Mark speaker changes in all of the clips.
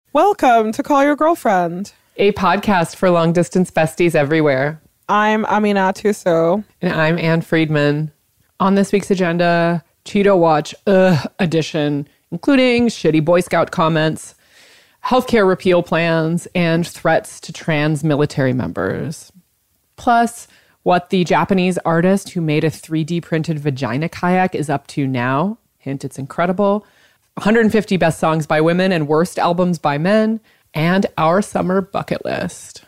Speaker 1: Welcome to Call Your Girlfriend,
Speaker 2: a podcast for long-distance besties everywhere.
Speaker 1: I'm Amina Tuso.
Speaker 2: And I'm Ann Friedman. On this week's agenda, Cheeto Watch edition, including shitty Boy Scout comments, healthcare repeal plans, and threats to trans military members. Plus, what the Japanese artist who made a 3D printed vagina kayak is up to now. Hint, it's incredible. 150 best songs by women and worst albums by men, and our summer bucket list.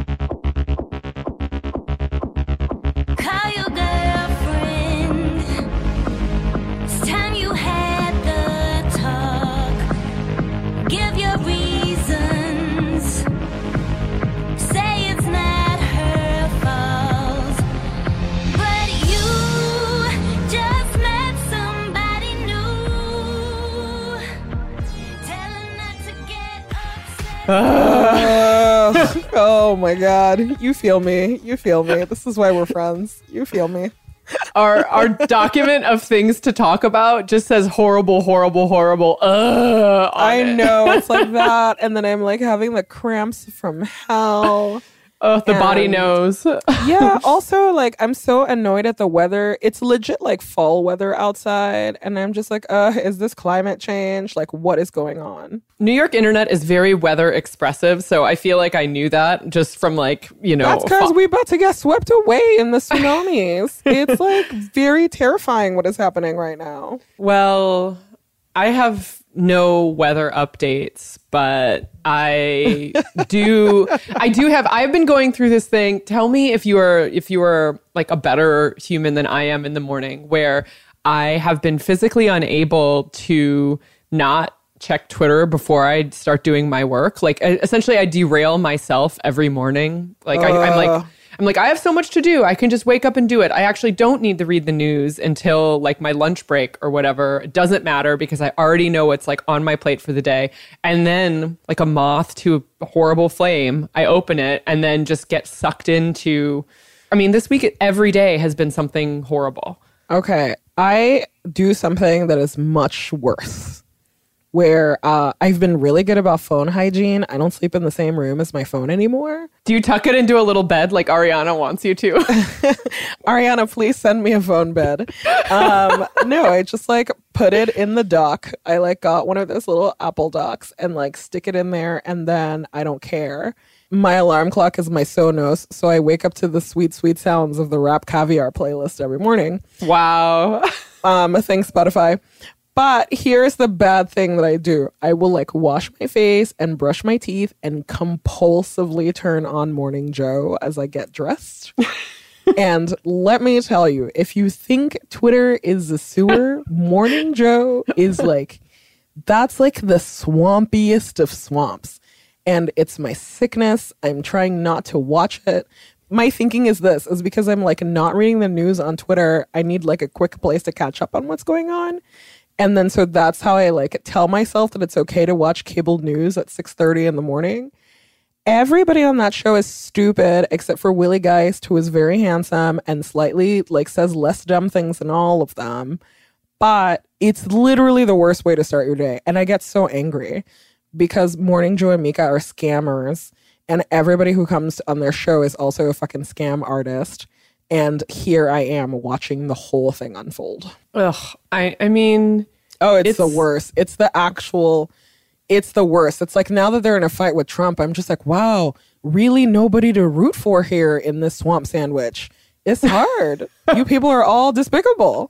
Speaker 3: Call your girlfriend. It's time you had the talk. Give your reasons. Say it's not her fault. But you just met somebody new. Tell her not to get upset.
Speaker 1: Oh my God. You feel me. You feel me. This is why we're friends. You feel me.
Speaker 2: Our document of things to talk about just says horrible, horrible, horrible.
Speaker 1: I know. It's like that. And then I'm like having the cramps from hell.
Speaker 2: Oh, the body knows.
Speaker 1: Yeah. Also, like, I'm so annoyed at the weather. It's legit like fall weather outside. And I'm just like, is this climate change? Like, what is going on?
Speaker 2: New York internet is very weather expressive. So I feel like I knew that just from like,
Speaker 1: That's because we're about to get swept away in the tsunamis. It's like very terrifying what is happening right now.
Speaker 2: Well, I have no weather updates, but I've been going through this thing. Tell me if you are like a better human than I am in the morning, where I have been physically unable to not check Twitter before I start doing my work. Like essentially I derail myself every morning. Like I'm like, I have so much to do. I can just wake up and do it. I actually don't need to read the news until like my lunch break or whatever. It doesn't matter because I already know what's like on my plate for the day. And then like a moth to a horrible flame, I open it and then just get sucked into, this week every day has been something horrible.
Speaker 1: Okay. I do something that is much worse. Where I've been really good about phone hygiene. I don't sleep in the same room as my phone anymore.
Speaker 2: Do you tuck it into a little bed like Ariana wants you to?
Speaker 1: Ariana, please send me a phone bed. No, I just like put it in the dock. I like got one of those little Apple docks and like stick it in there, and then I don't care. My alarm clock is my Sonos, so I wake up to the sweet, sweet sounds of the Rap Caviar playlist every morning.
Speaker 2: Wow.
Speaker 1: Thanks, Spotify. But here's the bad thing that I do. I will like wash my face and brush my teeth and compulsively turn on Morning Joe as I get dressed. And let me tell you, if you think Twitter is the sewer, Morning Joe is like, that's like the swampiest of swamps. And it's my sickness. I'm trying not to watch it. My thinking is because I'm like not reading the news on Twitter. I need like a quick place to catch up on what's going on. And then so that's how I like tell myself that it's okay to watch cable news at 6:30 in the morning. Everybody on that show is stupid except for Willie Geist, who is very handsome and slightly like says less dumb things than all of them. But it's literally the worst way to start your day. And I get so angry because Morning Joe and Mika are scammers, and everybody who comes on their show is also a fucking scam artist. And here I am watching the whole thing unfold.
Speaker 2: Ugh, I mean...
Speaker 1: Oh, it's the worst. It's the worst. It's like now that they're in a fight with Trump, I'm just like, wow, really nobody to root for here in this swamp sandwich. It's hard. You people are all despicable.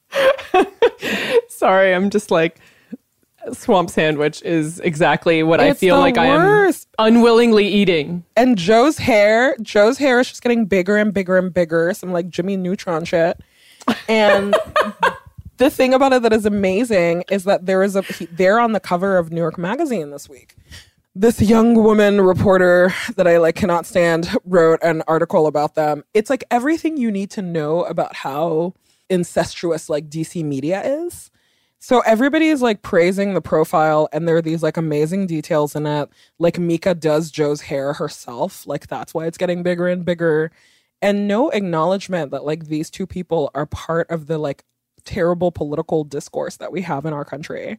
Speaker 2: Sorry, I'm just like... Swamp sandwich is exactly what I feel like worst. I am unwillingly eating.
Speaker 1: And Joe's hair is just getting bigger and bigger and bigger. Some like Jimmy Neutron shit. And the thing about it that is amazing is that they're on the cover of New York Magazine this week. This young woman reporter that I like cannot stand wrote an article about them. It's like everything you need to know about how incestuous like DC media is. So everybody is like praising the profile, and there are these like amazing details in it. Like Mika does Joe's hair herself. Like that's why it's getting bigger and bigger. And no acknowledgement that like these two people are part of the like terrible political discourse that we have in our country.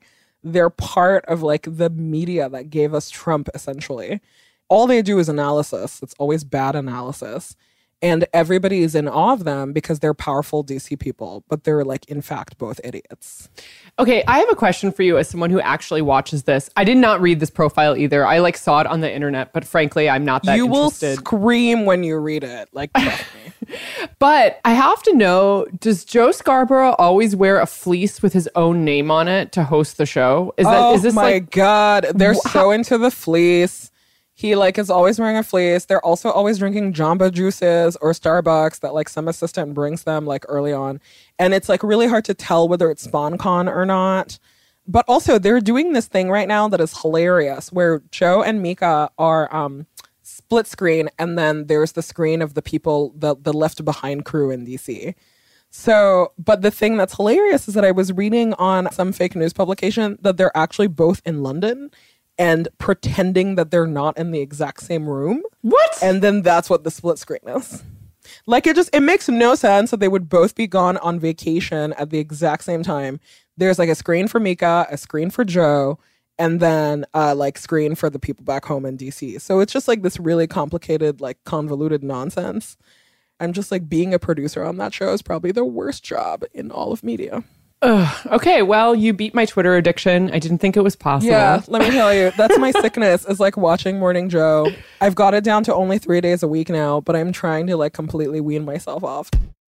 Speaker 1: they're part of like the media that gave us Trump, essentially. All they do is analysis. It's always bad analysis. And everybody is in awe of them because they're powerful DC people, but they're like, in fact, both idiots.
Speaker 2: Okay, I have a question for you as someone who actually watches this. I did not read this profile either. I like saw it on the internet, but frankly, I'm not that interested.
Speaker 1: You will scream when you read it. Like, trust me.
Speaker 2: But I have to know, does Joe Scarborough always wear a fleece with his own name on it to host the show? Is this
Speaker 1: my
Speaker 2: like,
Speaker 1: God. They're so into the fleece. He like is always wearing a fleece. They're also always drinking Jamba juices or Starbucks that like some assistant brings them like early on. And it's like really hard to tell whether it's SpawnCon or not. But also they're doing this thing right now that is hilarious where Joe and Mika are split screen, and then there's the screen of the people, the left behind crew in DC. So, but the thing that's hilarious is that I was reading on some fake news publication that they're actually both in London and pretending that they're not in the exact same room.
Speaker 2: What?
Speaker 1: And then that's what the split screen is. Like, it makes no sense that they would both be gone on vacation at the exact same time. There's like a screen for Mika, a screen for Joe, and then like screen for the people back home in DC. So it's just like this really complicated, like convoluted nonsense. I'm just like, being a producer on that show is probably the worst job in all of media.
Speaker 2: Okay, well, you beat my Twitter addiction. I didn't think it was possible.
Speaker 1: Yeah, let me tell you, that's my sickness, is like watching Morning Joe. I've got it down to only 3 days a week now, but I'm trying to like completely wean myself off.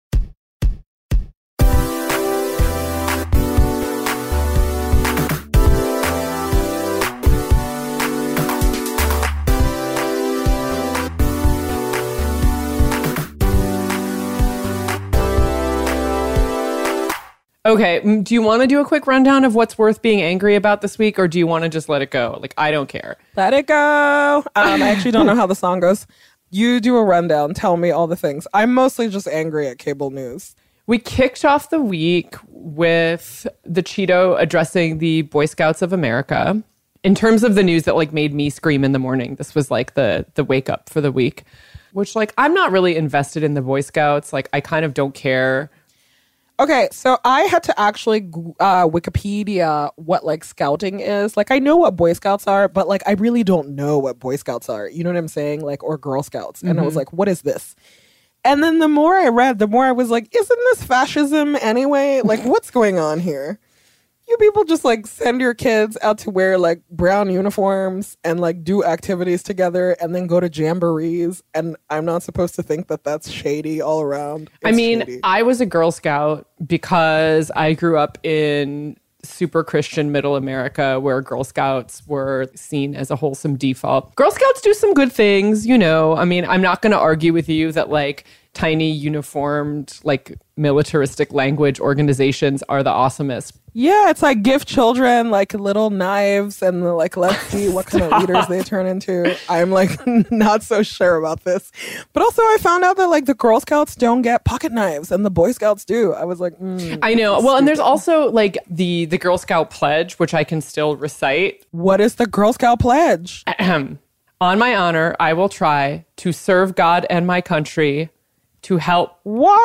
Speaker 2: Okay, do you want to do a quick rundown of what's worth being angry about this week, or do you want to just let it go? Like, I don't care.
Speaker 1: Let it go. I actually don't know how the song goes. You do a rundown. Tell me all the things. I'm mostly just angry at cable news.
Speaker 2: We kicked off the week with the Cheeto addressing the Boy Scouts of America. In terms of the news that like made me scream in the morning, this was like the wake up for the week, which like I'm not really invested in the Boy Scouts. Like, I kind of don't care.
Speaker 1: Okay, so I had to actually Wikipedia what like scouting is. Like, I know what Boy Scouts are, but like I really don't know what Boy Scouts are. You know what I'm saying? Like, or Girl Scouts. And I was like, what is this? And then the more I read, the more I was like, isn't this fascism anyway? Like, what's going on here? You people just like send your kids out to wear like brown uniforms and like do activities together and then go to jamborees. And I'm not supposed to think that that's shady all around.
Speaker 2: I mean,
Speaker 1: shady.
Speaker 2: I was a Girl Scout because I grew up in super Christian middle America where Girl Scouts were seen as a wholesome default. Girl Scouts do some good things, you know. I mean, I'm not going to argue with you that like tiny uniformed like militaristic language organizations are the awesomest.
Speaker 1: Yeah, it's like give children like little knives and like let's see what kind of leaders they turn into. I'm like not so sure about this. But also I found out that like the Girl Scouts don't get pocket knives and the Boy Scouts do. I was like,
Speaker 2: I know. Well, and there's also like the Girl Scout pledge, which I can still recite.
Speaker 1: What is the Girl Scout pledge?
Speaker 2: On my honor, I will try to serve God and my country, to help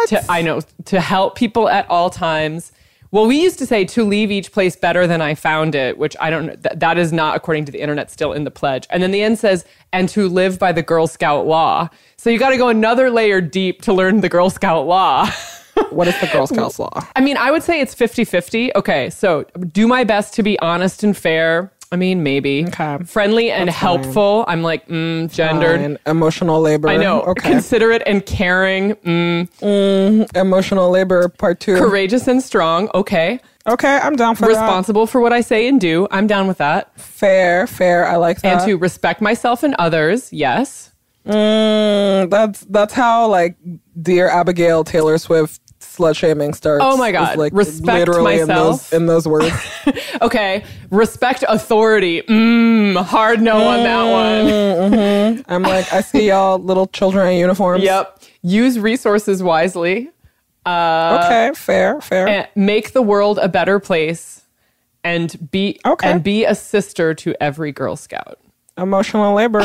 Speaker 2: to help people at all times. Well, we used to say to leave each place better than I found it, which I don't know. That is not, according to the internet, still in the pledge. And then the end says, and to live by the Girl Scout law. So you got to go another layer deep to learn the Girl Scout law.
Speaker 1: What is the Girl Scouts law?
Speaker 2: I mean, I would say it's 50-50. Okay, so do my best to be honest and fair. I mean, maybe.
Speaker 1: Okay.
Speaker 2: Friendly and helpful. I'm like, gendered.
Speaker 1: Fine. Emotional labor.
Speaker 2: I know.
Speaker 1: Okay.
Speaker 2: Considerate and caring.
Speaker 1: Emotional labor, part 2.
Speaker 2: Courageous and strong. Okay.
Speaker 1: Okay, I'm down for
Speaker 2: Responsible for what I say and do. I'm down with that.
Speaker 1: that. Fair. I like that.
Speaker 2: And to respect myself and others. Yes.
Speaker 1: That's how like Dear Abigail Taylor Swift slut shaming starts.
Speaker 2: Oh my God.
Speaker 1: Like,
Speaker 2: respect
Speaker 1: literally
Speaker 2: myself.
Speaker 1: in those words.
Speaker 2: Okay. Respect authority. Hard no on that one.
Speaker 1: I'm like, I see y'all little children in uniforms.
Speaker 2: Yep. Use resources wisely.
Speaker 1: Okay, fair.
Speaker 2: And make the world a better place and be a sister to every Girl Scout.
Speaker 1: Emotional labor.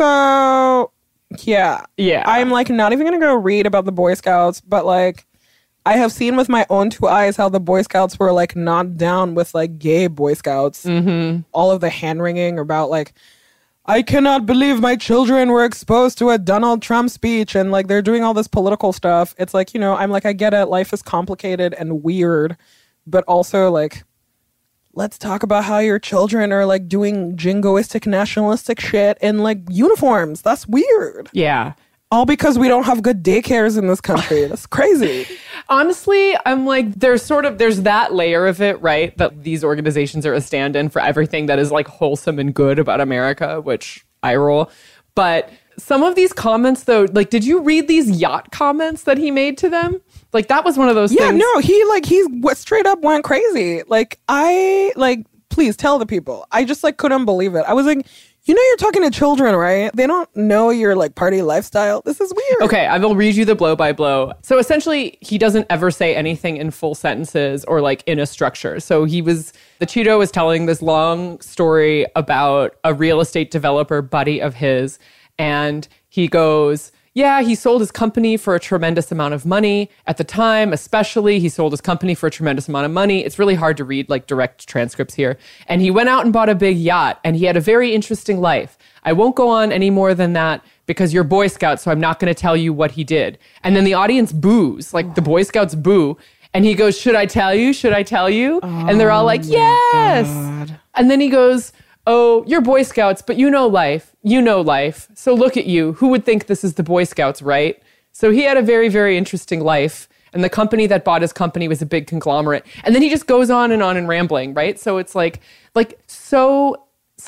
Speaker 1: So yeah.
Speaker 2: Yeah.
Speaker 1: I'm like not even gonna go read about the Boy Scouts, but like I have seen with my own two eyes how the Boy Scouts were like not down with like gay Boy Scouts. Mm-hmm. All of the hand wringing about like, I cannot believe my children were exposed to a Donald Trump speech, and like they're doing all this political stuff. It's like, you know, I'm like, I get it. Life is complicated and weird, but also like, let's talk about how your children are like doing jingoistic nationalistic shit in like uniforms. That's weird.
Speaker 2: Yeah.
Speaker 1: All because we don't have good daycares in this country. That's crazy.
Speaker 2: Honestly, I'm like, there's that layer of it, right? That these organizations are a stand-in for everything that is like wholesome and good about America, which I roll. But some of these comments though, like, did you read these yacht comments that he made to them? Like, that was one of those things.
Speaker 1: Yeah, no, he straight up went crazy. Please tell the people. I just like couldn't believe it. I was like, you know, you're talking to children, right? They don't know your like party lifestyle. This is weird.
Speaker 2: Okay, I will read you the blow by blow. So essentially, he doesn't ever say anything in full sentences or like in a structure. So the Cheeto was telling this long story about a real estate developer buddy of his. And he goes, yeah, he sold his company for a tremendous amount of money. At the time, especially, he sold his company for a tremendous amount of money. It's really hard to read like direct transcripts here. And he went out and bought a big yacht, and he had a very interesting life. I won't go on any more than that because you're Boy Scouts, so I'm not going to tell you what he did. And then the audience boos, like the Boy Scouts boo. And he goes, should I tell you? Should I tell you? And they're all like, yes. God. And then he goes, oh, you're Boy Scouts, but you know life. You know life. So look at you. Who would think this is the Boy Scouts, right? So he had a very, very interesting life. And the company that bought his company was a big conglomerate. And then he just goes on and rambling, right? So it's like so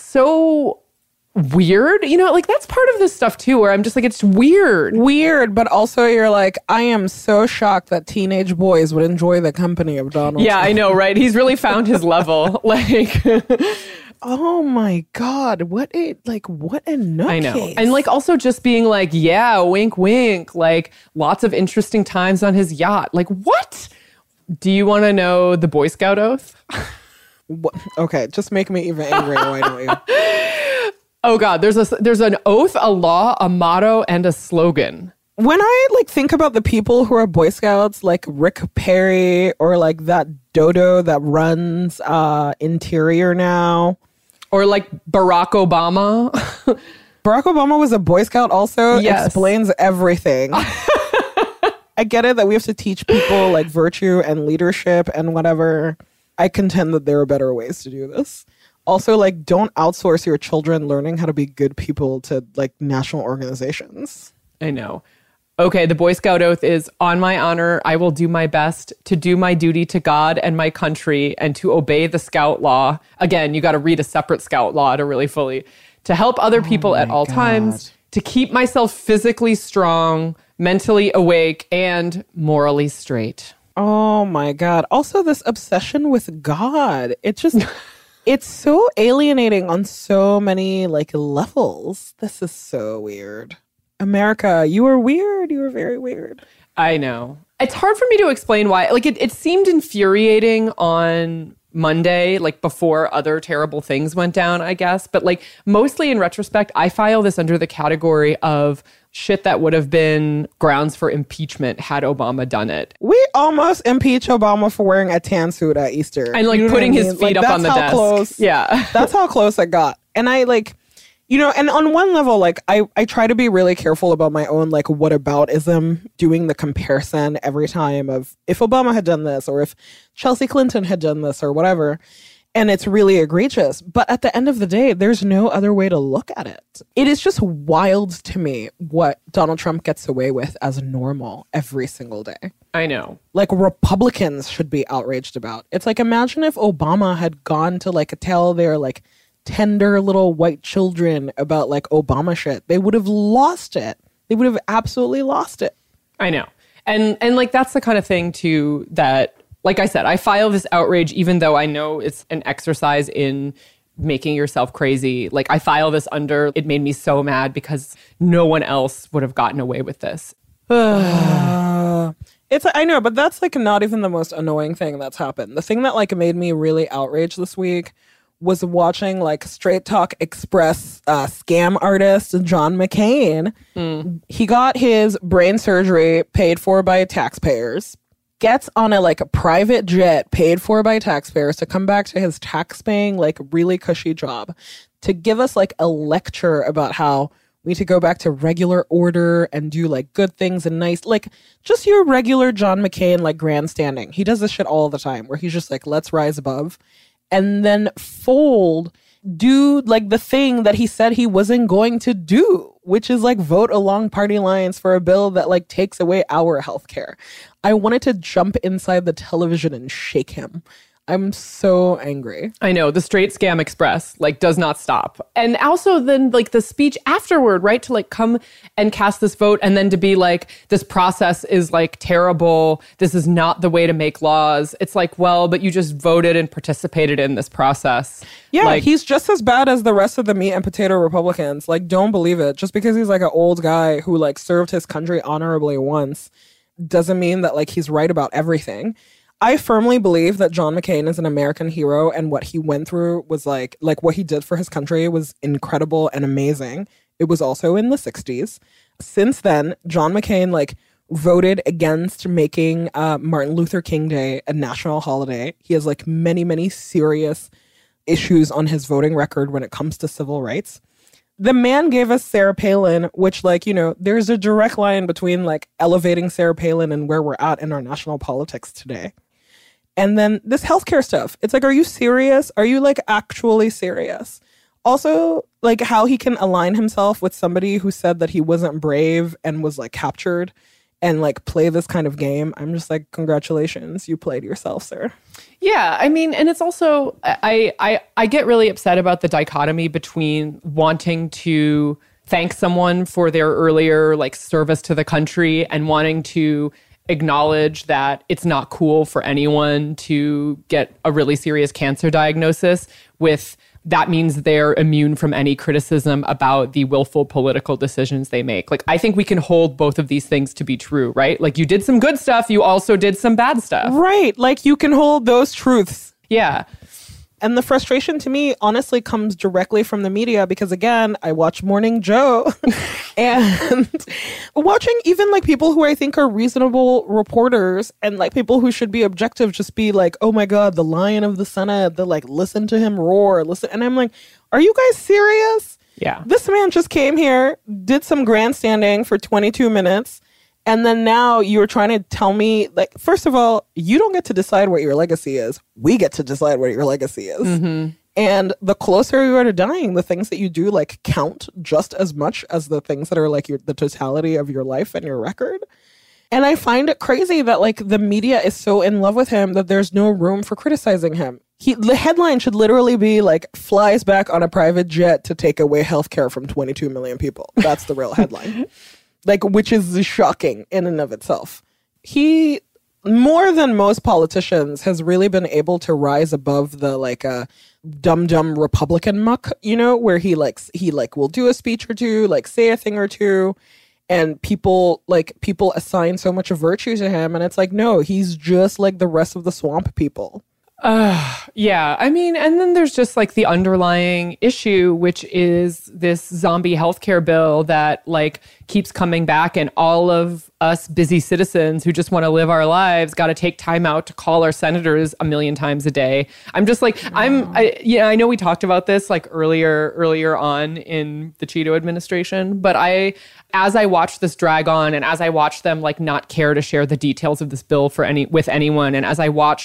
Speaker 2: weird. You know, like that's part of this stuff too, where I'm just like, it's weird.
Speaker 1: Weird, but also you're like, I am so shocked that teenage boys would enjoy the company of Donald
Speaker 2: Yeah,
Speaker 1: Trump.
Speaker 2: I know, right? He's really found his level. Like...
Speaker 1: Oh my God, what a nutcase.
Speaker 2: I know. And like also just being like, yeah, wink, wink, like lots of interesting times on his yacht. Like what? Do you want to know the Boy Scout oath?
Speaker 1: Okay, just make me even angrier, why don't you?
Speaker 2: Oh God, there's an oath, a law, a motto, and a slogan.
Speaker 1: When I like think about the people who are Boy Scouts, like Rick Perry or like that dodo that runs Interior now.
Speaker 2: Or like Barack Obama.
Speaker 1: Barack Obama was a Boy Scout also.
Speaker 2: Yes.
Speaker 1: Explains everything. I get it that we have to teach people like virtue and leadership and whatever. I contend that there are better ways to do this. Also, like, don't outsource your children learning how to be good people to like national organizations.
Speaker 2: I know. Okay, the Boy Scout oath is, on my honor, I will do my best to do my duty to God and my country and to obey the Scout law. Again, you got to read a separate Scout law to really fully. To help other people at all times, to keep myself physically strong, mentally awake, and morally straight.
Speaker 1: Oh my God. Also, this obsession with God. It just... It's so alienating on so many like levels. This is so weird. America, you are weird. You are very weird.
Speaker 2: I know. It's hard for me to explain why. Like it seemed infuriating on Monday, like before other terrible things went down, I guess. But like mostly in retrospect, I file this under the category of shit that would have been grounds for impeachment had Obama done it.
Speaker 1: We almost impeached Obama for wearing a tan suit at Easter.
Speaker 2: And like putting his feet up on the desk.
Speaker 1: Close,
Speaker 2: yeah.
Speaker 1: That's how close it got. And I like, you know, and on one level, like I try to be really careful about my own like whataboutism, doing the comparison every time of if Obama had done this or if Chelsea Clinton had done this or whatever. And it's really egregious. But at the end of the day, there's no other way to look at it. It is just wild to me what Donald Trump gets away with as normal every single day.
Speaker 2: I know.
Speaker 1: Like Republicans should be outraged about. It's like, imagine if Obama had gone to like tell their like tender little white children about like Obama shit. They would have lost it. They would have absolutely lost it.
Speaker 2: I know. And like that's the kind of thing too that, like I said, I file this outrage even though I know it's an exercise in making yourself crazy. Like I file this under, it made me so mad because no one else would have gotten away with this.
Speaker 1: I know, but that's like not even the most annoying thing that's happened. The thing that like made me really outraged this week was watching like Straight Talk Express scam artist John McCain. He got his brain surgery paid for by taxpayers. gets on a private jet paid for by taxpayers to come back to his tax-paying, really cushy job to give us a lecture about how we need to go back to regular order and do good things and nice, just your regular John McCain, grandstanding. He does this shit all the time where he's just let's rise above, and then do the thing that he said he wasn't going to do, which is vote along party lines for a bill that takes away our healthcare. I wanted to jump inside the television and shake him. I'm so angry.
Speaker 2: I know. The straight scam express, does not stop. And also then, the speech afterward, right? To, come and cast this vote and then to be this process is, terrible. This is not the way to make laws. It's well, but you just voted and participated in this process.
Speaker 1: Yeah, he's just as bad as the rest of the meat and potato Republicans. Don't believe it. Just because he's, an old guy who, served his country honorably once doesn't mean that, he's right about everything. I firmly believe that John McCain is an American hero, and what he went through was what he did for his country was incredible and amazing. It was also in the 60s. Since then, John McCain voted against making Martin Luther King Day a national holiday. He has many, many serious issues on his voting record when it comes to civil rights. The man gave us Sarah Palin, which there's a direct line between elevating Sarah Palin and where we're at in our national politics today. And then this healthcare stuff. It's are you serious? Are you actually serious? Also, how he can align himself with somebody who said that he wasn't brave and was captured and play this kind of game. I'm just congratulations, you played yourself, sir.
Speaker 2: Yeah, I mean, and it's also, I get really upset about the dichotomy between wanting to thank someone for their earlier service to the country and wanting to acknowledge that it's not cool for anyone to get a really serious cancer diagnosis with that means they're immune from any criticism about the willful political decisions they make. I think we can hold both of these things to be true, right? You did some good stuff, you also did some bad stuff.
Speaker 1: Right, you can hold those truths.
Speaker 2: Yeah.
Speaker 1: And the frustration to me honestly comes directly from the media because, again, I watch Morning Joe and watching even people who I think are reasonable reporters and people who should be objective just be oh my God, the lion of the Senate, listen to him roar, listen. And I'm are you guys serious?
Speaker 2: Yeah.
Speaker 1: This man just came here, did some grandstanding for 22 minutes. And then now you're trying to tell me, first of all, you don't get to decide what your legacy is. We get to decide what your legacy is.
Speaker 2: Mm-hmm.
Speaker 1: And the closer you are to dying, the things that you do count just as much as the things that are the totality of your life and your record. And I find it crazy that the media is so in love with him that there's no room for criticizing him. The headline should literally be flies back on a private jet to take away healthcare from 22 million people. That's the real headline. Which is shocking in and of itself. He, more than most politicians, has really been able to rise above the dumb Republican muck, where he will do a speech or two, say a thing or two, and people assign so much virtue to him, and it's no, he's just the rest of the swamp people.
Speaker 2: Yeah, I mean, and then there's just the underlying issue, which is this zombie healthcare bill that keeps coming back, and all of us busy citizens who just want to live our lives got to take time out to call our senators a million times a day. I'm just I know we talked about this earlier on in the Cheeto administration, but as I watch this drag on, and as I watch them not care to share the details of this bill with anyone, and as I watch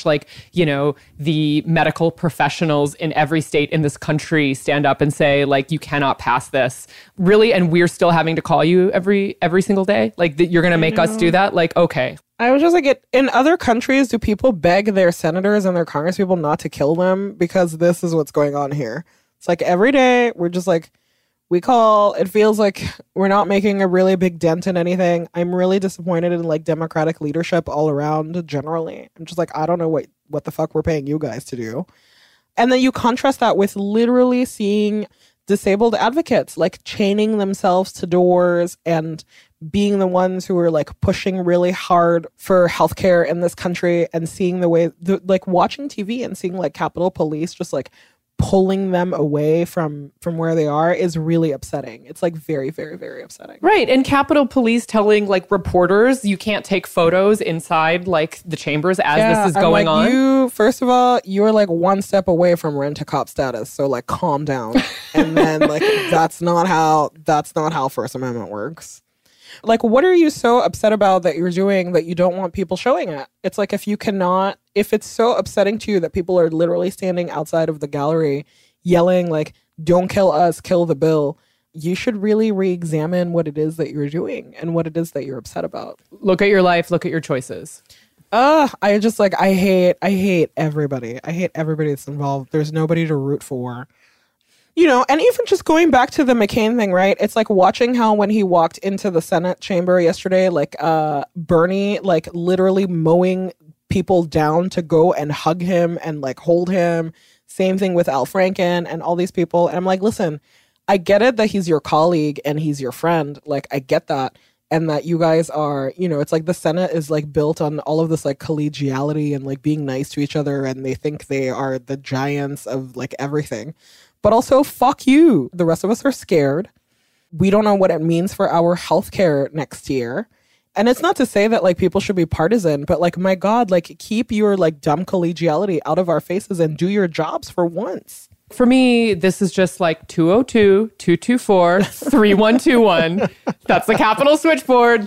Speaker 2: the medical professionals in every state in this country stand up and say you cannot pass this, really, and we're still having to call you every single day, you're gonna make us do that, okay.
Speaker 1: I was just in other countries, do people beg their senators and their congresspeople not to kill them? Because this is what's going on here. It's every day we're just we call, it feels we're not making a really big dent in anything. I'm really disappointed in Democratic leadership all around generally. I'm just I don't know what the fuck we're paying you guys to do. And then you contrast that with literally seeing disabled advocates chaining themselves to doors and being the ones who are pushing really hard for healthcare in this country, and seeing the way watching TV and seeing Capitol Police just pulling them away from where they are is really upsetting. It's like very, very, very upsetting.
Speaker 2: Right. And Capitol Police telling like reporters you can't take photos inside like the chambers as this is going on.
Speaker 1: You, first of all, you're like one step away from rent-a-cop status. So like calm down. And then like that's not how First Amendment works. Like, what are you so upset about that you're doing that you don't want people showing it? It's like if it's so upsetting to you that people are literally standing outside of the gallery yelling like, don't kill us, kill the bill, you should really re-examine what it is that you're doing and what it is that you're upset about.
Speaker 2: Look at your life, look at your choices.
Speaker 1: I just like, I hate everybody. I hate everybody that's involved. There's nobody to root for. You know, and even just going back to the McCain thing, right? It's like watching how when he walked into the Senate chamber yesterday, like Bernie, like literally mowing people down to go and hug him and like hold him. Same thing with Al Franken and all these people. And I'm like, listen, I get it that he's your colleague and he's your friend. Like, I get that. And that you guys are, you know, it's like the Senate is like built on all of this like collegiality and like being nice to each other. And they think they are the giants of like everything. But also, fuck you. The rest of us are scared. We don't know what it means for our healthcare next year. And it's not to say that like people should be partisan, but like, my God, like keep your like dumb collegiality out of our faces and do your jobs for once.
Speaker 2: For me, this is just like 202-224-3121. That's the Capitol switchboard,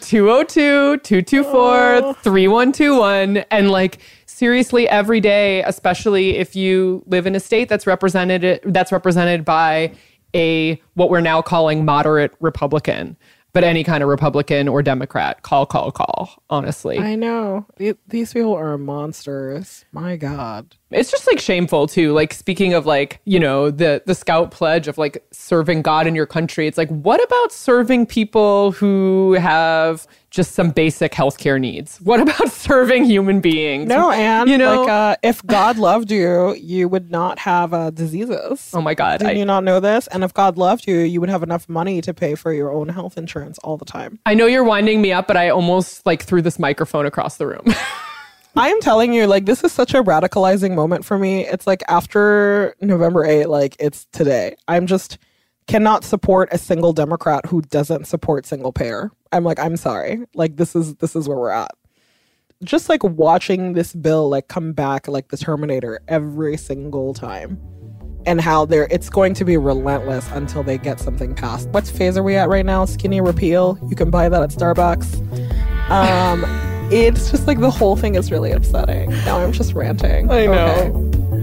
Speaker 2: 202-224-3121. And like, seriously, every day, especially if you live in a state that's represented by what we're now calling moderate Republican, but any kind of Republican or Democrat, call, honestly.
Speaker 1: I know. These people are monsters. My God.
Speaker 2: It's just like shameful too. Like speaking of like, you know, the Scout pledge of like serving God in your country. It's like, what about serving people who have just some basic healthcare needs? What about serving human beings?
Speaker 1: No, and
Speaker 2: you know,
Speaker 1: like if God loved you, you would not have diseases.
Speaker 2: Oh my God.
Speaker 1: Did you not know this? And if God loved you, you would have enough money to pay for your own health insurance all the time.
Speaker 2: I know you're winding me up, but I almost like threw this microphone across the room.
Speaker 1: I am telling you, like, this is such a radicalizing moment for me. It's like after November 8, like it's today. I'm just cannot support a single Democrat who doesn't support single payer. I'm like, I'm sorry. Like, this is where we're at. Just like watching this bill like come back like the Terminator every single time. And how it's going to be relentless until they get something passed. What phase are we at right now? Skinny repeal. You can buy that at Starbucks. It's just like the whole thing is really upsetting. Now I'm just ranting.
Speaker 2: I know.
Speaker 1: Okay.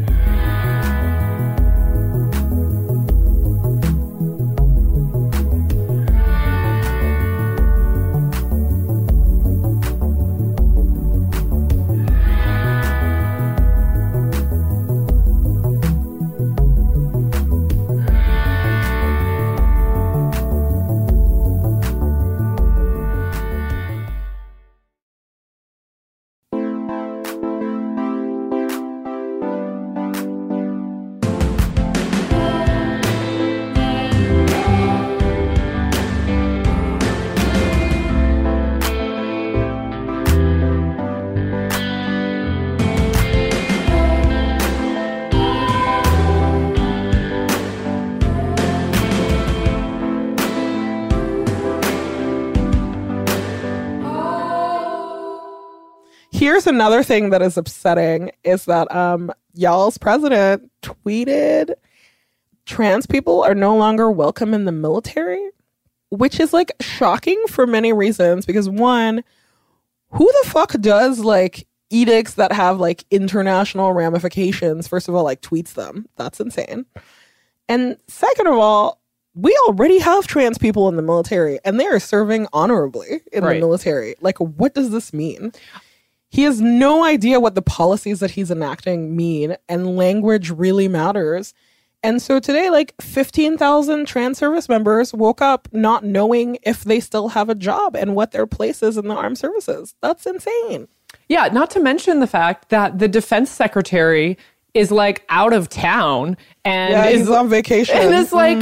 Speaker 1: Here's another thing that is upsetting is that y'all's president tweeted trans people are no longer welcome in the military, which is like shocking for many reasons. Because one, who the fuck does like edicts that have like international ramifications? First of all, like tweets them. That's insane. And second of all, we already have trans people in the military and they are serving honorably in the military. Like, what does this mean? He has no idea what the policies that he's enacting mean, and language really matters. And so today, like 15,000 trans service members woke up not knowing if they still have a job and what their place is in the armed services. That's insane.
Speaker 2: Yeah, not to mention the fact that the defense secretary is like out of town and
Speaker 1: he's on vacation.
Speaker 2: And it's like,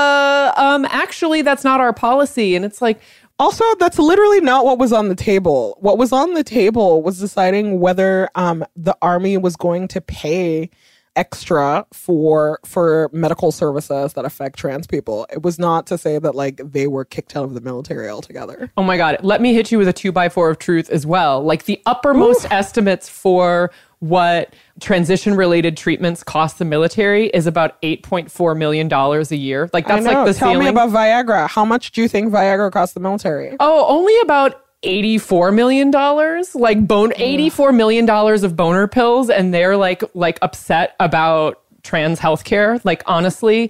Speaker 2: actually, that's not our policy. And it's like,
Speaker 1: also, that's literally not what was on the table. What was on the table was deciding whether the Army was going to pay extra for medical services that affect trans people. It was not to say that like they were kicked out of the military altogether.
Speaker 2: Oh my God. Let me hit you with a 2x4 of truth as well. Like the uppermost estimates for what transition-related treatments cost the military is about $8.4 million a year. Like that's like the
Speaker 1: Tell
Speaker 2: ceiling.
Speaker 1: me about Viagra. How much do you think Viagra cost the military?
Speaker 2: Oh, only about $84 million, like $84 million of boner pills, and they're like upset about trans healthcare. Like honestly,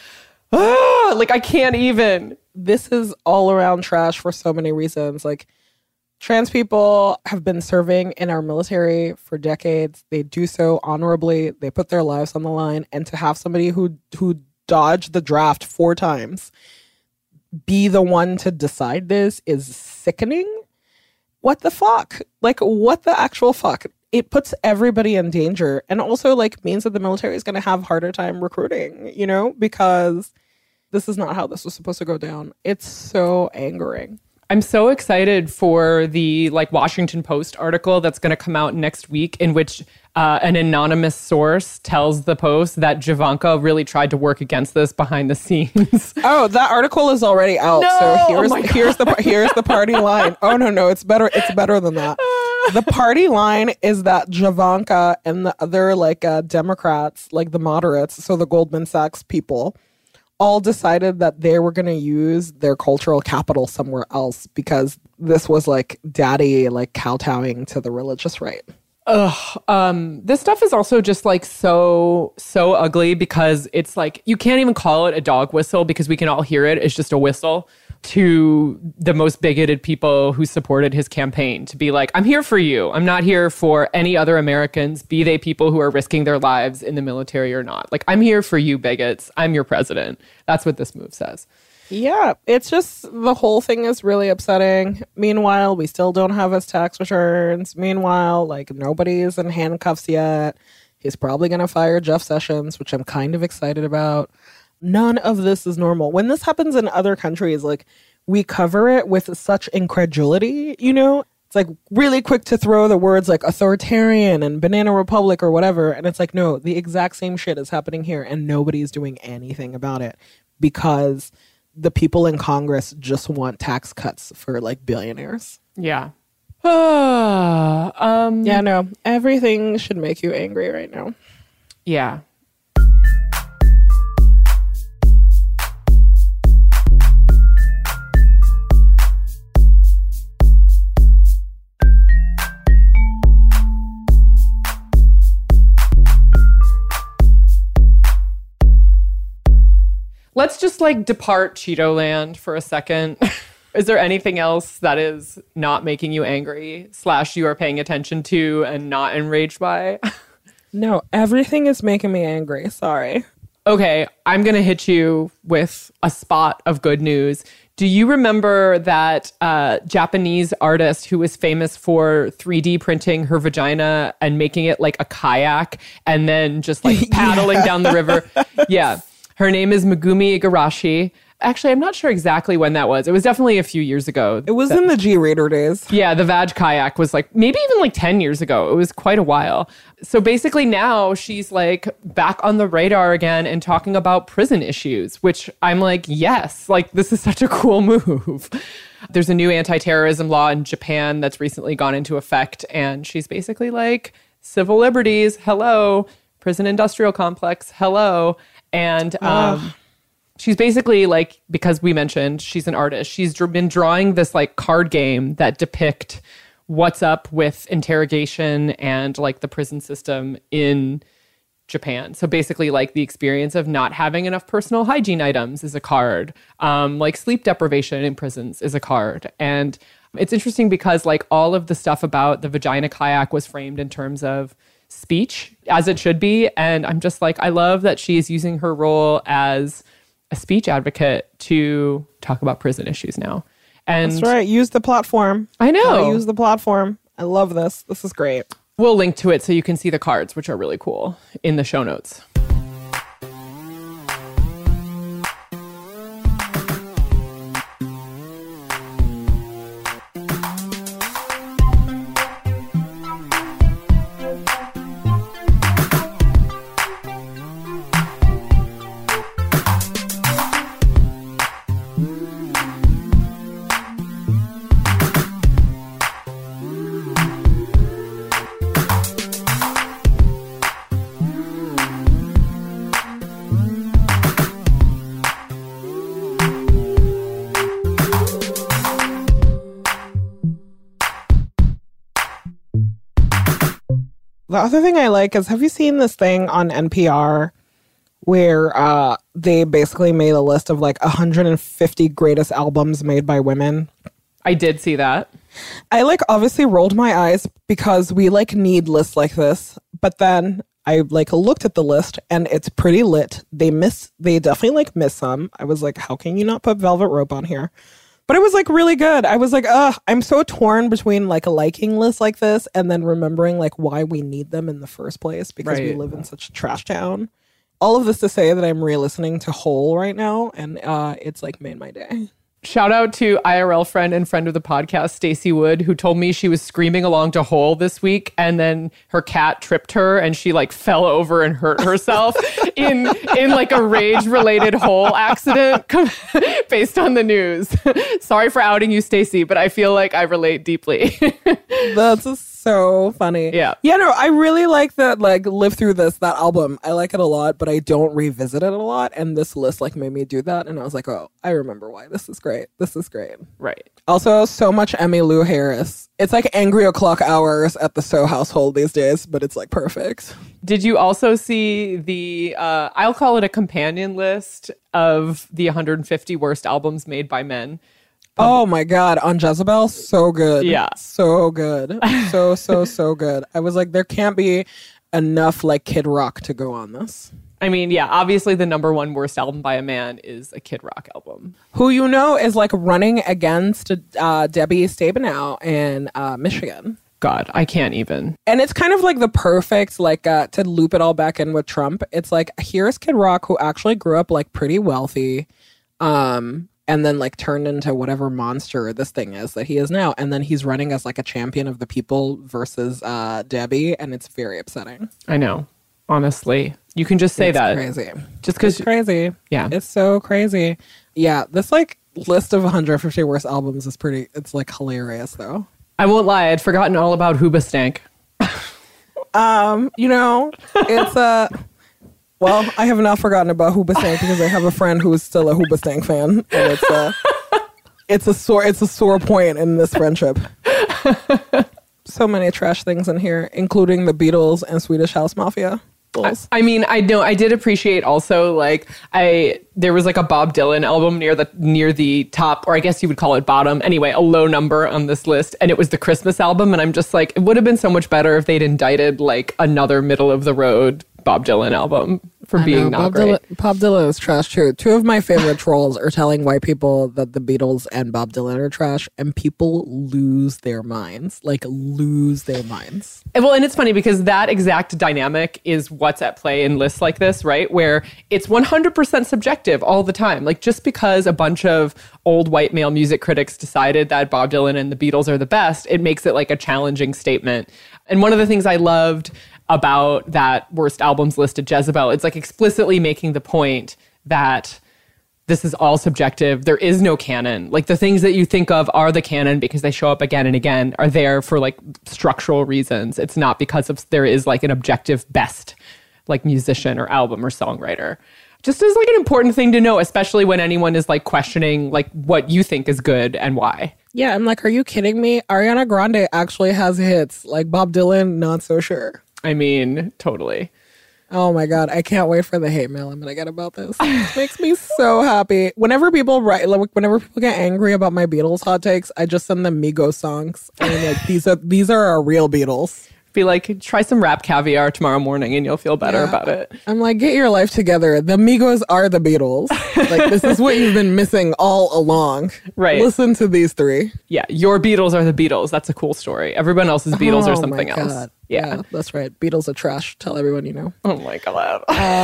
Speaker 2: like I can't even.
Speaker 1: This is all around trash for so many reasons. Like trans people have been serving in our military for decades. They do so honorably. They put their lives on the line, and to have somebody who dodged the draft 4 times be the one to decide this is sickening. What the fuck? Like, what the actual fuck? It puts everybody in danger, and also like means that the military is going to have harder time recruiting, you know, because this is not how this was supposed to go down. It's so angering.
Speaker 2: I'm so excited for the like Washington Post article that's going to come out next week, in which an anonymous source tells the Post that Javanka really tried to work against this behind the scenes.
Speaker 1: Oh, that article is already out.
Speaker 2: No!
Speaker 1: So here's the party line. Oh no, it's better than that. The party line is that Javanka and the other like Democrats, like the moderates, so the Goldman Sachs people, all decided that they were going to use their cultural capital somewhere else because this was like daddy like kowtowing to the religious right.
Speaker 2: This stuff is also just like so ugly because it's like you can't even call it a dog whistle because we can all hear it. It's just a whistle to the most bigoted people who supported his campaign to be like, I'm here for you. I'm not here for any other Americans, be they people who are risking their lives in the military or not. Like, I'm here for you, bigots. I'm your president. That's what this move says.
Speaker 1: Yeah, it's just the whole thing is really upsetting. Meanwhile, we still don't have his tax returns. Meanwhile, like nobody's in handcuffs yet. He's probably going to fire Jeff Sessions, which I'm kind of excited about. None of this is normal. When this happens in other countries, like we cover it with such incredulity, you know? It's like really quick to throw the words like authoritarian and banana republic or whatever. And it's like, no, the exact same shit is happening here and nobody's doing anything about it because the people in Congress just want tax cuts for like billionaires.
Speaker 2: Yeah.
Speaker 1: Yeah, no, everything should make you angry right now.
Speaker 2: Yeah. Let's just like depart Cheeto land for a second. Is there anything else that is not making you angry / you are paying attention to and not enraged by?
Speaker 1: No, everything is making me angry. Sorry.
Speaker 2: Okay, I'm going to hit you with a spot of good news. Do you remember that Japanese artist who was famous for 3D printing her vagina and making it like a kayak and then just like paddling down the river? Yeah. Her name is Megumi Igarashi. Actually, I'm not sure exactly when that was. It was definitely a few years ago.
Speaker 1: It was in the G-Raider days.
Speaker 2: Yeah, the Vag kayak was like maybe even like 10 years ago. It was quite a while. So basically now she's like back on the radar again and talking about prison issues, which I'm like, yes, like this is such a cool move. There's a new anti-terrorism law in Japan that's recently gone into effect. And she's basically like, civil liberties, hello. Prison industrial complex, hello. And she's basically like, because we mentioned she's an artist, she's been drawing this like card game that depict what's up with interrogation and like the prison system in Japan. So basically like the experience of not having enough personal hygiene items is a card. Like sleep deprivation in prisons is a card. And it's interesting because like all of the stuff about the vagina kayak was framed in terms of speech, as it should be. And I'm just like, I love that she is using her role as a speech advocate to talk about prison issues now. And
Speaker 1: that's right. Use the platform.
Speaker 2: I know.
Speaker 1: Gotta use the platform. I love this. This is great.
Speaker 2: We'll link to it so you can see the cards, which are really cool, in the show notes.
Speaker 1: The other thing I like is, have you seen this thing on NPR where they basically made a list of like 150 greatest albums made by women?
Speaker 2: I did see that.
Speaker 1: I like obviously rolled my eyes because we like need lists like this. But then I like looked at the list and it's pretty lit. They definitely like miss some. I was like, how can you not put Velvet Rope on here? But it was like really good. I was like, I'm so torn between like liking lists like this and then remembering like why we need them in the first place because we
Speaker 2: Right.
Speaker 1: live in such a trash town. All of this to say that I'm re-listening to Hole right now and it's like made my day.
Speaker 2: Shout out to IRL friend and friend of the podcast, Stacey Wood, who told me she was screaming along to Hole this week and then her cat tripped her and she like fell over and hurt herself in like a rage-related Hole accident based on the news. Sorry for outing you, Stacey, but I feel like I relate deeply.
Speaker 1: That's so funny.
Speaker 2: Yeah.
Speaker 1: Yeah, no, I really like that, like, Live Through This, that album. I like it a lot, but I don't revisit it a lot. And this list, like, made me do that. And I was like, oh, I remember why. This is great. This is great.
Speaker 2: Right.
Speaker 1: Also, so much Emmylou Harris. It's like angry o'clock hours at the So household these days, but it's, like, perfect.
Speaker 2: Did you also see the, I'll call it a companion list of the 150 worst albums made by men?
Speaker 1: Oh my God, on Jezebel, so good.
Speaker 2: Yeah.
Speaker 1: So good. So good. I was like, there can't be enough like Kid Rock to go on this.
Speaker 2: I mean, yeah, obviously the number one worst album by a man is a Kid Rock album.
Speaker 1: Who you know is like running against Debbie Stabenow in Michigan.
Speaker 2: God, I can't even.
Speaker 1: And it's kind of like the perfect, like, to loop it all back in with Trump. It's like, here's Kid Rock, who actually grew up like pretty wealthy. And then like turned into whatever monster this thing is that he is now. And then he's running as like a champion of the people versus Debbie. And it's very upsetting.
Speaker 2: I know. Honestly, you can just say
Speaker 1: It's
Speaker 2: that.
Speaker 1: crazy.
Speaker 2: Just because.
Speaker 1: It's crazy.
Speaker 2: Yeah.
Speaker 1: It's so crazy. Yeah. This like list of 150 worst albums is pretty, it's like hilarious though.
Speaker 2: I won't lie. I'd forgotten all about Hoobastank.
Speaker 1: You know, it's well, I have not forgotten about Hoobastank because I have a friend who is still a Hoobastank fan, and it's a sore point in this friendship. So many trash things in here, including the Beatles and Swedish House Mafia.
Speaker 2: I mean, I know I did appreciate also like there was like a Bob Dylan album near the top, or I guess you would call it bottom. Anyway, a low number on this list, and it was the Christmas album, and I'm just like, it would have been so much better if they'd indicted like another middle of the road Bob Dylan album for being not great.
Speaker 1: Bob Dylan is trash too. Two of my favorite trolls are telling white people that the Beatles and Bob Dylan are trash, and people lose their minds. Like, lose their minds.
Speaker 2: Well, and it's funny because that exact dynamic is what's at play in lists like this, right? Where it's 100% subjective all the time. Like, just because a bunch of old white male music critics decided that Bob Dylan and the Beatles are the best, it makes it like a challenging statement. And one of the things I loved about that worst albums list at Jezebel, it's like explicitly making the point that this is all subjective. There is no canon. Like, the things that you think of are the canon because they show up again and again, are there for like structural reasons. It's not because of there is like an objective best like musician or album or songwriter. Just as like an important thing to know, especially when anyone is like questioning like what you think is good and why.
Speaker 1: Yeah, I'm like, are you kidding me? Ariana Grande actually has hits. Like, Bob Dylan, not so sure.
Speaker 2: I mean, totally.
Speaker 1: Oh my God, I can't wait for the hate mail I'm gonna get about this. It makes me so happy. Whenever people write, like, whenever people get angry about my Beatles hot takes, I just send them Migos songs. And I'm like, these are our real Beatles.
Speaker 2: Be like, try some rap caviar tomorrow morning and you'll feel better about it.
Speaker 1: I'm like, get your life together. The Migos are the Beatles. Like, this is what you've been missing all along.
Speaker 2: Right.
Speaker 1: Listen to these three.
Speaker 2: Yeah, your Beatles are the Beatles. That's a cool story. Everyone else's Beatles are something
Speaker 1: my
Speaker 2: else.
Speaker 1: God.
Speaker 2: Yeah.
Speaker 1: That's right. Beatles are trash. Tell everyone you know.
Speaker 2: Oh my God.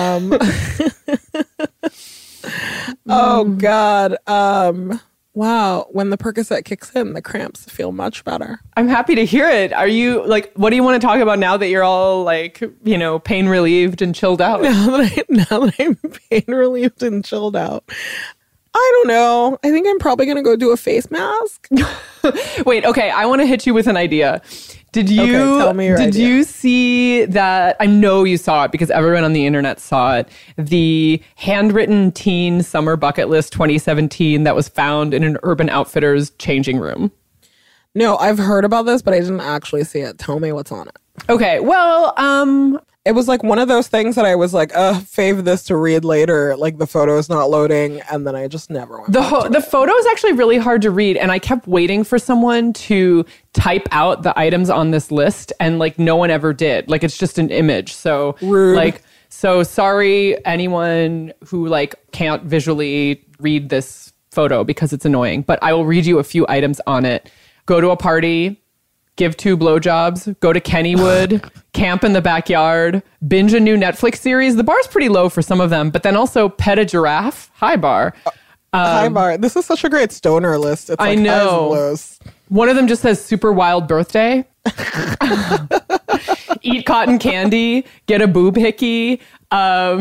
Speaker 1: Oh God. Wow. When the Percocet kicks in, the cramps feel much better.
Speaker 2: I'm happy to hear it. Are you like, what do you want to talk about now that you're all like, you know, pain relieved and chilled out?
Speaker 1: Now that I'm pain relieved and chilled out. I don't know. I think I'm probably going to go do a face mask.
Speaker 2: Wait, okay. I want to hit you with an idea. Did you
Speaker 1: tell me your idea.
Speaker 2: you see that? I know you saw it because everyone on the internet saw it. The handwritten teen summer bucket list 2017 that was found in an Urban Outfitters changing room.
Speaker 1: No, I've heard about this, but I didn't actually see it. Tell me what's on it.
Speaker 2: Okay, well,
Speaker 1: It was like one of those things that I was like, fave this to read later. Like the photo is not loading. And then I just never went back to
Speaker 2: the
Speaker 1: it.
Speaker 2: photo is actually really hard to read, and I kept waiting for someone to type out the items on this list, and like no one ever did. Like it's just an image. So
Speaker 1: Rude.
Speaker 2: so sorry anyone who like can't visually read this photo because it's annoying, but I will read you a few items on it. Go to a party, give 2 blowjobs, go to Kennywood, camp in the backyard, binge a new Netflix series. The bar's pretty low for some of them, but then also pet a giraffe, high bar.
Speaker 1: Hi, Bar. This is such a great stoner list. It's like
Speaker 2: I know.
Speaker 1: highs and lows.
Speaker 2: One of them just says super wild birthday. Eat cotton candy, get a boob hickey.
Speaker 1: Get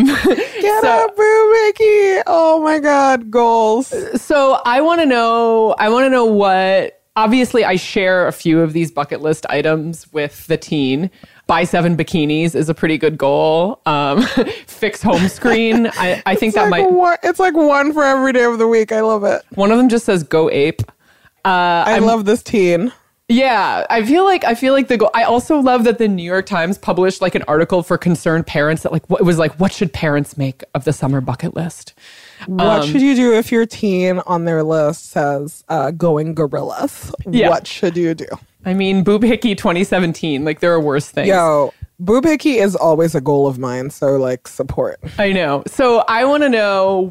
Speaker 1: up, Boo Mickey. Oh my God, goals.
Speaker 2: So I want to know what, obviously I share a few of these bucket list items with the teen. Buy 7 bikinis is a pretty good goal. Fix home screen. I think that
Speaker 1: It's like one for every day of the week. I love it.
Speaker 2: one of them just says go ape.
Speaker 1: I love this teen.
Speaker 2: Yeah, I feel like the goal. I also love that the New York Times published like an article for concerned parents that it was like, what should parents make of the summer bucket list?
Speaker 1: What should you do if your teen on their list says going gorillas?
Speaker 2: Yeah.
Speaker 1: What should you do?
Speaker 2: I mean, Boob Hickey 2017. Like there are worse things.
Speaker 1: Yo, Boob Hickey is always a goal of mine. So like support.
Speaker 2: I know. So I want to know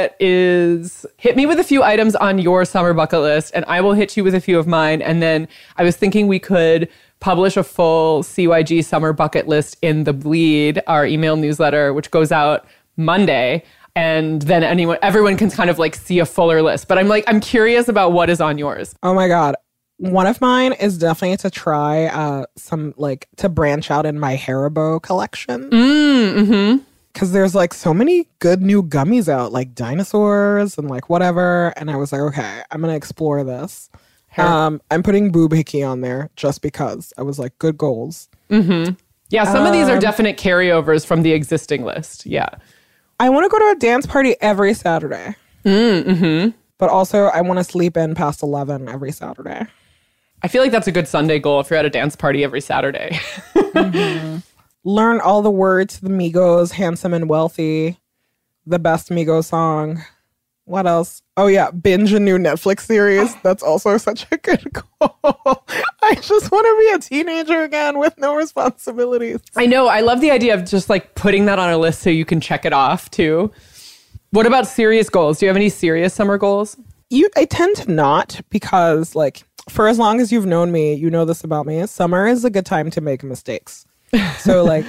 Speaker 2: hit me with a few items on your summer bucket list, and I will hit you with a few of mine. And then I was thinking we could publish a full CYG summer bucket list in The Bleed, our email newsletter, which goes out Monday. And then everyone can kind of like see a fuller list. But I'm curious about what is on yours.
Speaker 1: Oh my God. One of mine is definitely to try to branch out in my Haribo collection. Because there's like so many good new gummies out, like dinosaurs and like whatever. And I was like, okay, I'm going to explore this. I'm putting Boob Hickey on there just because I was like, good goals.
Speaker 2: Yeah, some of these are definite carryovers from the existing list. Yeah.
Speaker 1: I want to go to a dance party every Saturday. But also, I want to sleep in past 11 every Saturday.
Speaker 2: I feel like that's a good Sunday goal if you're at a dance party every Saturday.
Speaker 1: Learn all the words to the Migos, Handsome and Wealthy, the best Migos song. What else? Oh, yeah. Binge a new Netflix series. That's also such a good goal. I just want to be a teenager again with no responsibilities.
Speaker 2: I know. I love the idea of just like putting that on a list so you can check it off too. What about serious goals? Do you have any serious summer goals?
Speaker 1: I tend to not because like for as long as you've known me, you know this about me. Summer is a good time to make mistakes. So like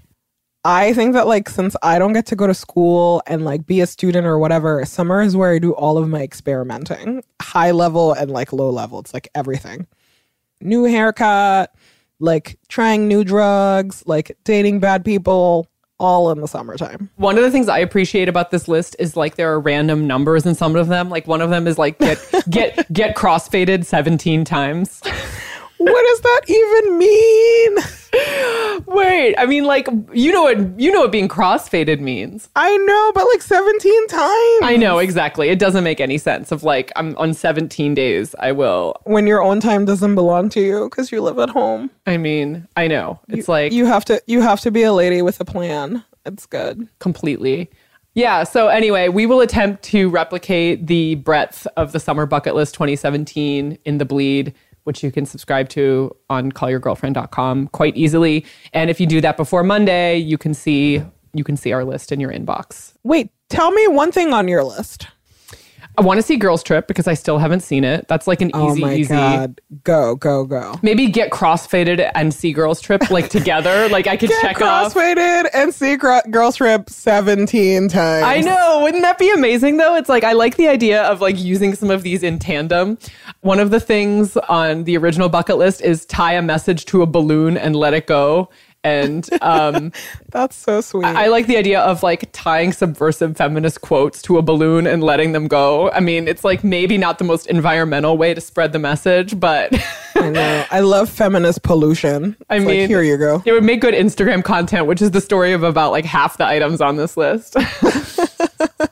Speaker 1: I think that like since I don't get to go to school and like be a student or whatever, summer is where I do all of my experimenting, high level and like low level. It's like everything. New haircut, like trying new drugs, like dating bad people, all in the summertime.
Speaker 2: One of the things I appreciate about this list is like there are random numbers in some of them. Like one of them is like get crossfaded 17 times.
Speaker 1: What does that even mean?
Speaker 2: Wait, I mean, like you know what being crossfaded means.
Speaker 1: I know, but like 17 times.
Speaker 2: I know, exactly. It doesn't make any sense of like I'm on 17 days I will.
Speaker 1: When your own time doesn't belong to you because you live at home.
Speaker 2: I mean, I know. It's like
Speaker 1: you have to be a lady with a plan. It's good.
Speaker 2: Completely. Yeah, so anyway, we will attempt to replicate the breadth of the Summer Bucket List 2017 in The Bleed, which you can subscribe to on callyourgirlfriend.com quite easily. And if you do that before Monday, you can see our list in your inbox.
Speaker 1: Wait, tell me one thing on your list.
Speaker 2: I want to see Girls Trip because I still haven't seen it. That's like an easy.
Speaker 1: God. Go.
Speaker 2: Maybe get crossfaded and see Girls Trip like together. Like I could check off.
Speaker 1: Crossfaded and see Girls Trip 17 times.
Speaker 2: I know. Wouldn't that be amazing though? It's like I like the idea of like using some of these in tandem. One of the things on the original bucket list is tie a message to a balloon and let it go. And
Speaker 1: that's so sweet.
Speaker 2: I like the idea of like tying subversive feminist quotes to a balloon and letting them go. I mean, it's like maybe not the most environmental way to spread the message, but
Speaker 1: I know. I love feminist pollution.
Speaker 2: I mean,
Speaker 1: here you go.
Speaker 2: It would make good Instagram content, which is the story of about like half the items on this list.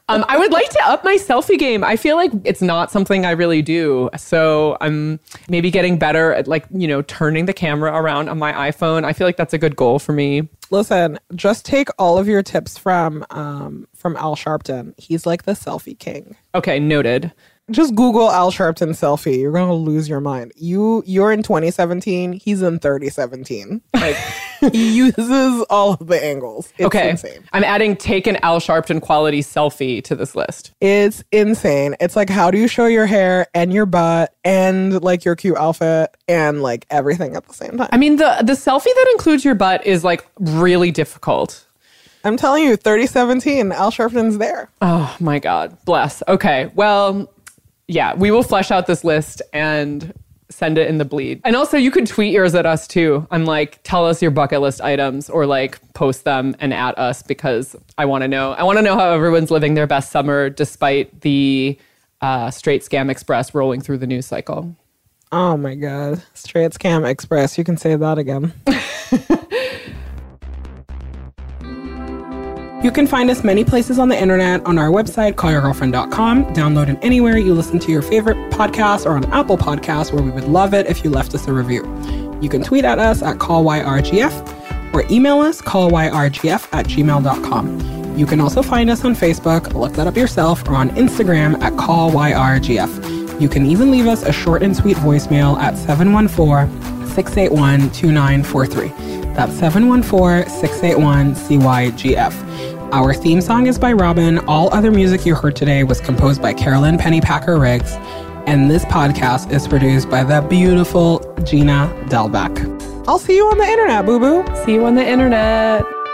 Speaker 2: I would like to up my selfie game. I feel like it's not something I really do. So I'm maybe getting better at turning the camera around on my iPhone. I feel like that's a good goal for me.
Speaker 1: Listen, just take all of your tips from Al Sharpton. He's like the selfie king.
Speaker 2: Okay, noted.
Speaker 1: Just Google Al Sharpton selfie. You're going to lose your mind. You're in 2017. He's in 3017. Like, he uses all of the angles. It's insane.
Speaker 2: I'm adding take an Al Sharpton quality selfie to this list.
Speaker 1: It's insane. It's like, how do you show your hair and your butt and like your cute outfit and like everything at the same time?
Speaker 2: I mean, the selfie that includes your butt is like really difficult.
Speaker 1: I'm telling you, 3017, Al Sharpton's there.
Speaker 2: Oh my God. Bless. Okay. Well, yeah, we will flesh out this list and send it in the bleed. And also you could tweet yours at us too. I'm like, tell us your bucket list items or like post them and at us because I want to know. I want to know how everyone's living their best summer despite the Straight Scam Express rolling through the news cycle.
Speaker 1: Oh my God. Straight Scam Express. You can say that again. You can find us many places on the internet on our website, callyourgirlfriend.com. Download it anywhere you listen to your favorite podcast or on Apple Podcasts, where we would love it if you left us a review. You can tweet at us at callyrgf or email us callyrgf@gmail.com. You can also find us on Facebook, look that up yourself, or on Instagram at callyrgf. You can even leave us a short and sweet voicemail at 714-681-2943. That's 714-681-CYGF. Our theme song is by Robin. All other music you heard today was composed by Carolyn Pennypacker Riggs. And this podcast is produced by the beautiful Gina Delbeck. I'll see you on the internet, boo-boo.
Speaker 2: See you on the internet.